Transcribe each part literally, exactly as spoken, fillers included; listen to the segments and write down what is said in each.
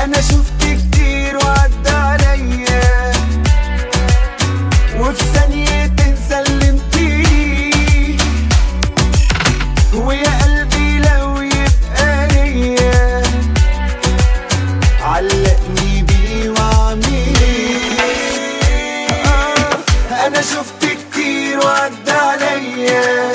انا شفت كتير وعدى عليا، وفي ثانيتين سلمتيلي، ويا قلبي لو يبقى ليا علقني بيه واعمل ايه. آه انا شفت كتير وعدى عليا،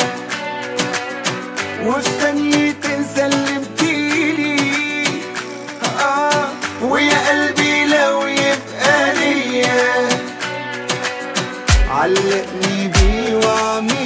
وفي ثانيتين سلمتيلي، آه ويا قلبي لو يبقى ليا علقني بيه واعمل